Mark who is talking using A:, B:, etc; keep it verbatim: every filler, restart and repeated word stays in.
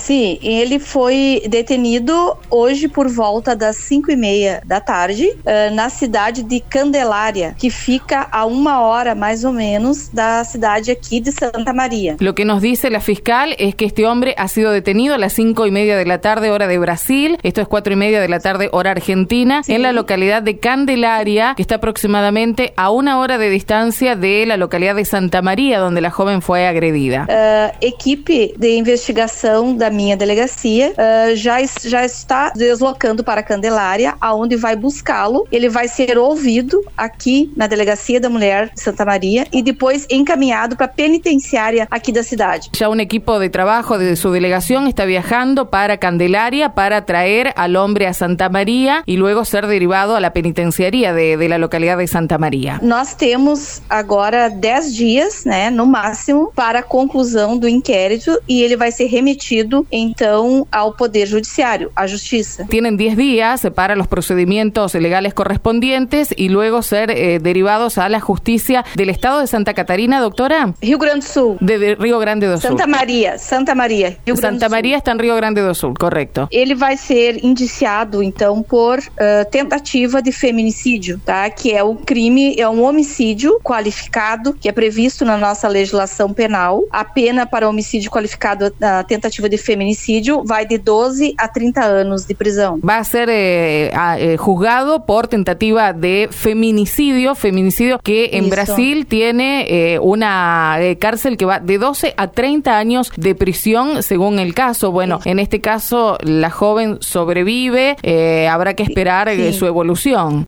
A: Sim, ele foi detenido hoje por volta das cinco e meia da tarde, uh, na cidade de Candelária, que fica a una hora más o menos da cidade aquí de Santa María.
B: Lo que nos dice la fiscal es que este hombre ha sido detenido a las cinco y media de la tarde, hora de Brasil. Esto es cuatro y media de la tarde, hora argentina, sí. En la localidad de Candelaria, que está aproximadamente a una hora de distancia de la localidad de Santa María, donde la joven fue agredida.
A: Uh, equipe de investigação da minha delegacia uh, já, já está deslocando para Candelária, aonde vai buscá-lo. Ele vai ser ouvido aqui na Delegacia da Mulher de Santa María e depois encaminhado para a penitenciária aqui da cidade.
B: Ya un equipo de trabajo de su delegación está viajando para Candelaria para traer al hombre a Santa María y luego ser derivado a la penitenciaria de, de la localidad de Santa María.
A: Nós temos agora dez dias, né, no máximo, para a conclusão do inquérito e ele vai ser remetido, então, ao Poder Judiciário, à Justiça.
B: Tienen diez días para los procedimientos legales correspondientes y luego ser eh, derivados a la justicia del estado de Santa Catarina, doctora.
A: Rio Grande do Sul.
B: De, de Rio Grande do Sul.
A: Santa Maria, Santa Maria, Rio Grande
B: Santa
A: do Sul.
B: Maria está en Rio Grande do Sul, correcto.
A: Ele vai ser indiciado, então, por uh, tentativa de feminicídio, tá? Que é um crime, é um homicídio qualificado, que é previsto na nossa legislação penal. A pena para homicídio qualificado, a tentativa de feminicídio, vai de doze a trinta anos de prisão.
B: Va a ser eh, eh, juzgado por tentativa de feminicidio, feminicidio que en
A: Eso.
B: Brasil tiene eh, una eh, cárcel que va de doce a treinta años de prisión según el caso. Bueno, sí. En este caso la joven sobrevive, eh, habrá que esperar sí. eh, su evolución.